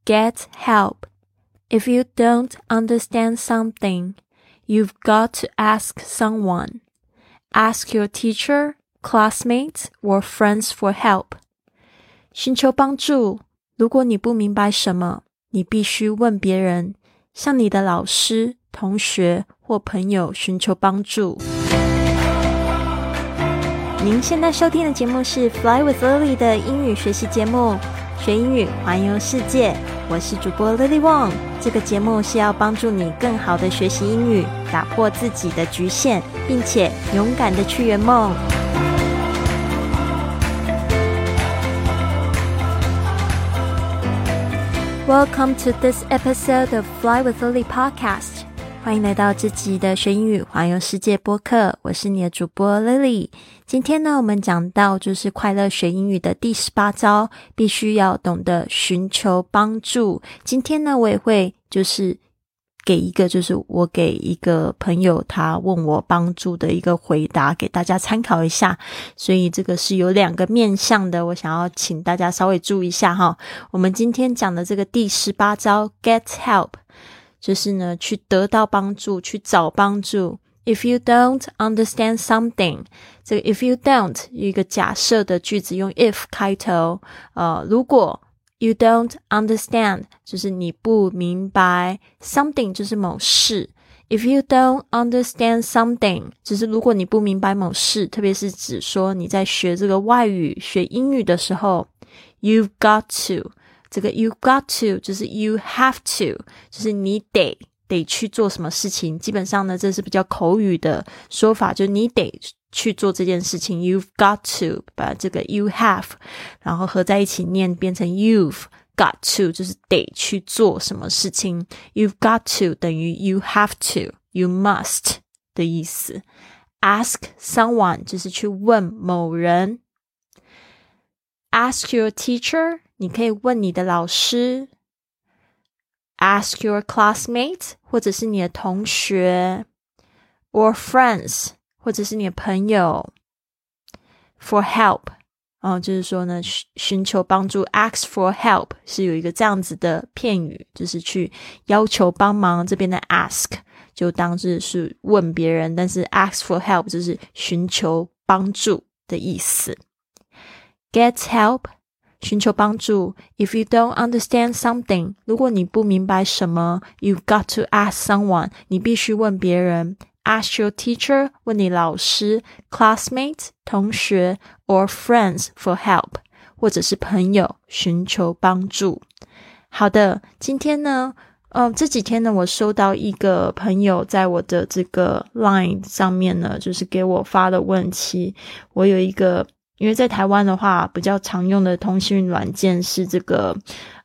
get help. If you don't understand something, you've got to ask someone. Ask your teacher, classmates, or friends for help. 寻求帮助，如果你不明白什么，你必须问别人，向你的老师、同学或朋友寻求帮助。您现在收听的节目是 Fly with Lily 的英语学习节目，学英语环游世界。我是主播 Lily Wong， 这个节目是要帮助你更好的学习英语，打破自己的局限，并且勇敢的去圆梦。Welcome to this episode of Fly with Lily podcast. 欢迎来到这集的学英语环游世界播客，我是你的主播 Lily。今天呢，我们讲到就是快乐学英语的第18招，必须要懂得寻求帮助。今天呢，我也会就是我给一个朋友他问我帮助的一个回答，给大家参考一下。所以这个是有2个面向的，我想要请大家稍微注意一下哈。我们今天讲的这个第18招 get help， 就是呢去得到帮助，去找帮助。If you don't understand something， 这个 if you don't 有一个假设的句子，用 if 开头。如果 you don't understand 就是你不明白， something 就是某事。If you don't understand something 就是如果你不明白某事，特别是指说你在学这个外语，学英语的时候， you've got to， 这个 you've got to 就是 you have to， 就是你得去做什么事情。基本上呢，这是比较口语的说法，就是你得去做这件事情。 You've got to 把这个 you have 然后合在一起念变成 you've got to， 就是得去做什么事情。 You've got to 等于 you have to， you must 的意思。 Ask someone 就是去问某人。 Ask your teacher 你可以问你的老师。Ask your classmates 或者是你的同学。 Or friends 或者是你的朋友。 For help 就是说呢寻求帮助。 Ask for help 是有一个这样子的片语，就是去要求帮忙。这边的 ask 就当是问别人，但是 ask for help 就是寻求帮助的意思。 Get help寻求帮助。 If you don't understand something 如果你不明白什么， you've got to ask someone 你必须问别人。 Ask your teacher 问你老师。 Classmates 同学。 Or friends for help 或者是朋友寻求帮助。好的，今天呢这几天呢，我收到一个朋友在我的这个 Line 上面呢，就是给我发的问题。我有一个，因为在台湾的话比较常用的通讯软件是这个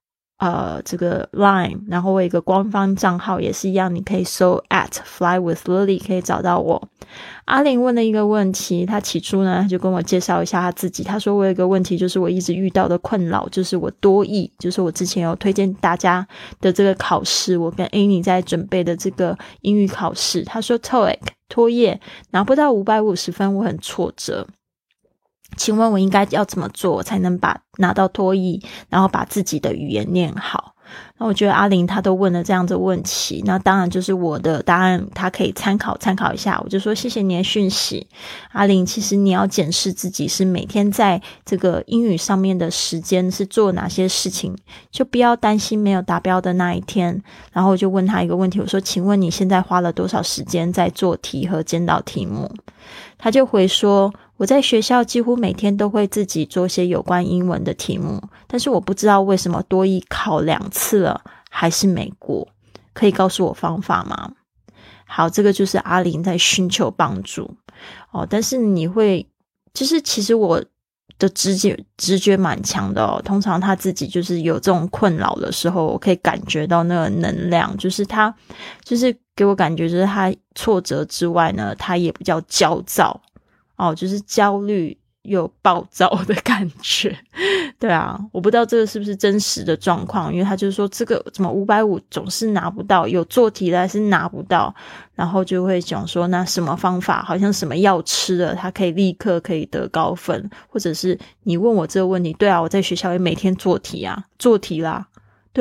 Line， 然后我有一个官方账号也是一样，你可以搜 @flywithlily 可以找到我。阿玲问了一个问题，他起初呢就跟我介绍一下他自己。他说我有一个问题，就是我一直遇到的困扰，就是我多益，就是我之前有推荐大家的这个考试，我跟 Annie 在准备的这个英语考试。他说 TOEIC 托业拿不到550分，我很挫折。请问我应该要怎么做才能拿到多益，然后把自己的语言念好？那我觉得阿玲她都问了这样的问题，那当然就是我的答案她可以参考一下。我就说谢谢你的讯息。阿玲，其实你要检视自己是每天在这个英语上面的时间是做哪些事情，就不要担心没有达标的那一天。然后我就问她一个问题，我说请问你现在花了多少时间在做题和检讨题目？他就回说我在学校几乎每天都会自己做些有关英文的题目，但是我不知道为什么多益考2次了还是没过，可以告诉我方法吗？好，这个就是阿玲在寻求帮助但是你会就是其实我的直觉蛮强的通常他自己就是有这种困扰的时候，我可以感觉到那个能量，就是他就是给我感觉就是他挫折之外呢，他也比较焦躁就是焦虑又暴躁的感觉。对啊，我不知道这个是不是真实的状况，因为他就是说这个怎么550总是拿不到，有做题的还是拿不到，然后就会讲说那什么方法，好像什么药吃了他可以立刻可以得高分，或者是你问我这个问题，对啊，我在学校也每天做题啦，对啊，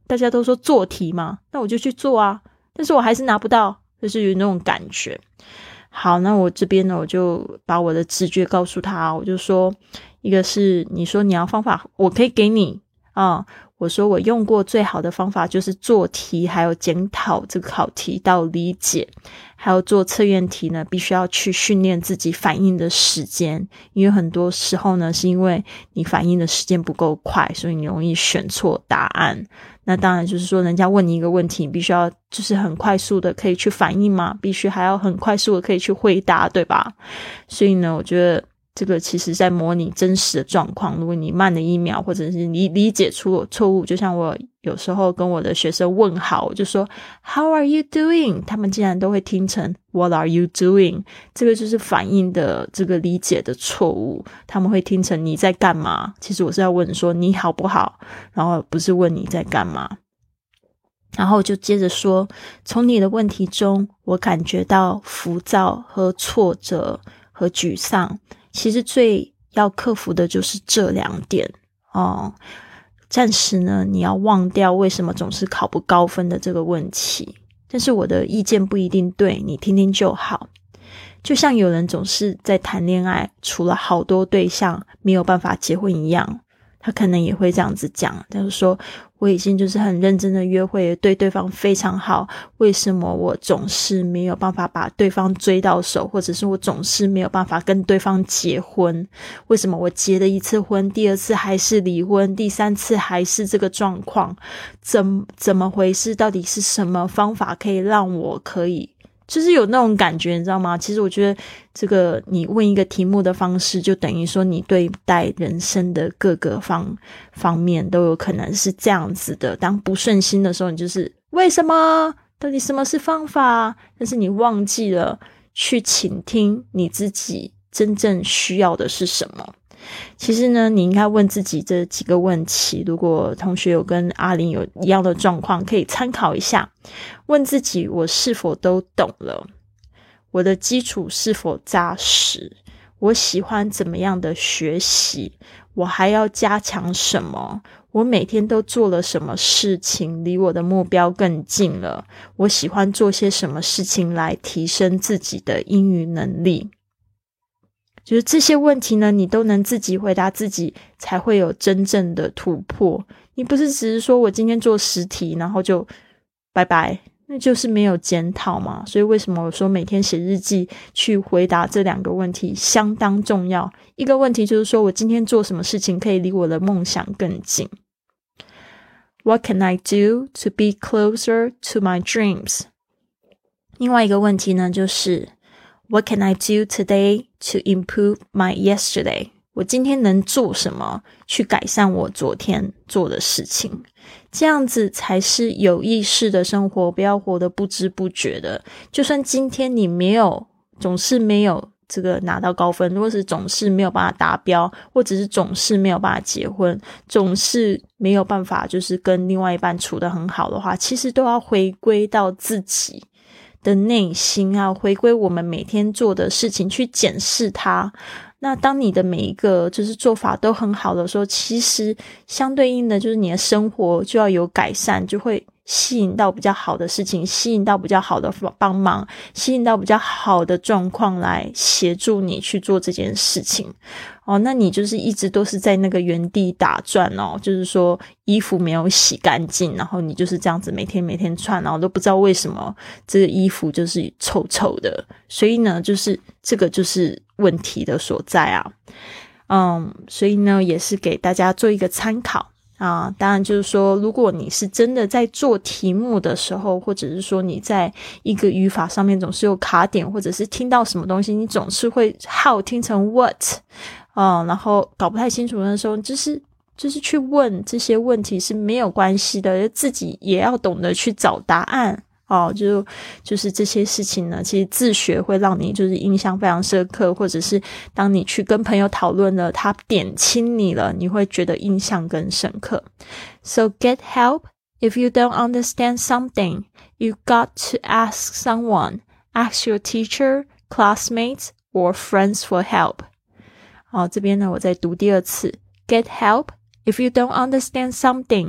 大家都说做题嘛，那我就去做啊，但是我还是拿不到，就是有那种感觉。好，那我这边呢，我就把我的直觉告诉他，我就说，一个是你说你要方法，我可以给你我说我用过最好的方法就是做题，还有检讨这个考题到理解，还有做测验题呢，必须要去训练自己反应的时间，因为很多时候呢，是因为你反应的时间不够快，所以你容易选错答案。那当然就是说，人家问你一个问题，你必须要就是很快速的可以去反应嘛，必须还要很快速的可以去回答，对吧？所以呢，我觉得这个其实在模拟真实的状况，如果你慢了1秒，或者是你理解出了错误，就像我有时候跟我的学生问好，我就说 How are you doing？ 他们竟然都会听成 What are you doing？ 这个就是反应的这个理解的错误，他们会听成你在干嘛，其实我是要问说你好不好，然后不是问你在干嘛。然后就接着说，从你的问题中我感觉到浮躁和挫折和沮丧，其实最要克服的就是这2点暂时呢，你要忘掉为什么总是考不高分的这个问题，但是我的意见不一定对，你听听就好。就像有人总是在谈恋爱，除了好多对象没有办法结婚一样，他可能也会这样子讲，他就说我已经就是很认真的约会，对对方非常好，为什么我总是没有办法把对方追到手，或者是我总是没有办法跟对方结婚，为什么我结了1次婚，第2次还是离婚，第3次还是这个状况，怎么回事，到底是什么方法可以让我可以就是有那种感觉，你知道吗？其实我觉得这个你问一个题目的方式，就等于说你对待人生的各个方面都有可能是这样子的。当不顺心的时候，你就是为什么？到底什么是方法？但是你忘记了去倾听你自己真正需要的是什么。其实呢，你应该问自己这几个问题，如果同学有跟阿玲有一样的状况，可以参考一下。问自己，我是否都懂了？我的基础是否扎实？我喜欢怎么样的学习？我还要加强什么？我每天都做了什么事情离我的目标更近了？我喜欢做些什么事情来提升自己的英语能力？就是这些问题呢，你都能自己回答自己，才会有真正的突破。你不是只是说我今天做10题，然后就拜拜，那就是没有检讨嘛。所以为什么我说每天写日记去回答这2个问题相当重要。一个问题就是说我今天做什么事情可以离我的梦想更近。What can I do to be closer to my dreams？ 另外一个问题呢，就是What can I do today to improve my yesterday？ 我今天能做什么去改善我昨天做的事情？这样子才是有意识的生活，不要活得不知不觉的。就算今天你总是没有这个拿到高分，或是总是没有办法达标，或者是总是没有办法结婚，总是没有办法就是跟另外一半处得很好的话，其实都要回归到自己的内心啊，回归我们每天做的事情去检视它。那当你的每一个就是做法都很好的时候，其实相对应的就是你的生活就要有改善，就会吸引到比较好的事情，吸引到比较好的帮忙，吸引到比较好的状况来协助你去做这件事情。那你就是一直都是在那个原地打转就是说衣服没有洗干净，然后你就是这样子每天穿，然后都不知道为什么这个衣服就是臭臭的。所以呢，就是这个就是问题的所在啊。所以呢，也是给大家做一个参考。当然就是说，如果你是真的在做题目的时候，或者是说你在一个语法上面总是有卡点，或者是听到什么东西你总是会 how 听成 what，然后搞不太清楚的时候，就是去问这些问题是没有关系的，自己也要懂得去找答案。就是这些事情呢，其实自学会让你就是印象非常深刻，或者是当你去跟朋友讨论了，他点清你了，你会觉得印象更深刻。So get help. If you don't understand something, you got to ask someone. Ask your teacher, classmates, or friends for help. 这边呢我再读第2次。Get help. If you don't understand something,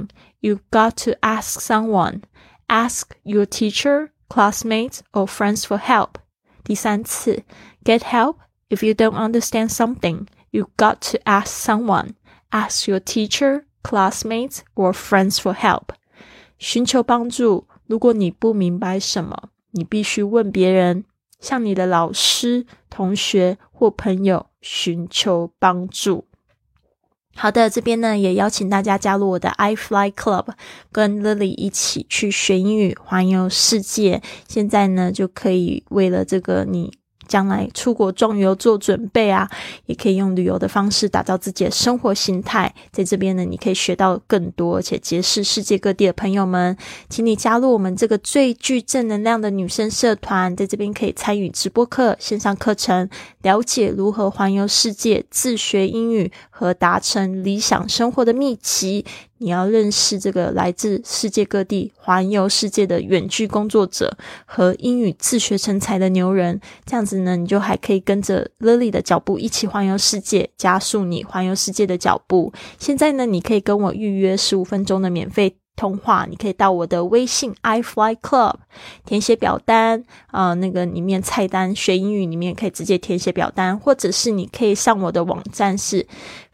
You've got to ask someone. Ask your teacher, classmates, or friends for help. 第三次 Get help if you don't understand something. You've got to ask someone. Ask your teacher, classmates, or friends for help. 寻求帮助，如果你不明白什么，你必须问别人，向你的老师、同学或朋友寻求帮助。好的，这边呢也邀请大家加入我的 iFly Club， 跟 Lily 一起去学英语，环游世界。现在呢就可以为了这个你将来出国壮游做准备啊，也可以用旅游的方式打造自己的生活形态。在这边呢你可以学到更多，而且结识世界各地的朋友们。请你加入我们这个最具正能量的女生社团，在这边可以参与直播课、线上课程，了解如何环游世界、自学英语和达成理想生活的秘籍。你要认识这个来自世界各地环游世界的远距工作者和英语自学成才的牛人，这样子呢你就还可以跟着 Lily 的脚步一起环游世界，加速你环游世界的脚步。现在呢你可以跟我预约15分钟的免费通话，你可以到我的微信 iFly Club 填写表单那个里面菜单学英语里面可以直接填写表单，或者是你可以上我的网站是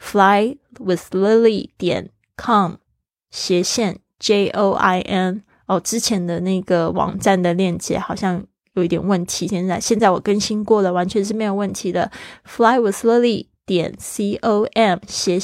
flywithlily.com JOIN 之前的那个网站的链接好像有一点问题，现在我更新过了，完全是没有问题的。flywithlily.com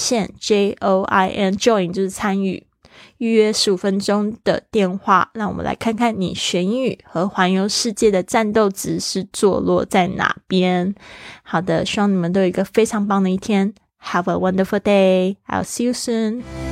JOIN join 就是参与，预约15分钟的电话，让我们来看看你学英语和环游世界的战斗值是坐落在哪边。好的，希望你们都有一个非常棒的一天。Have a wonderful day. I'll see you soon.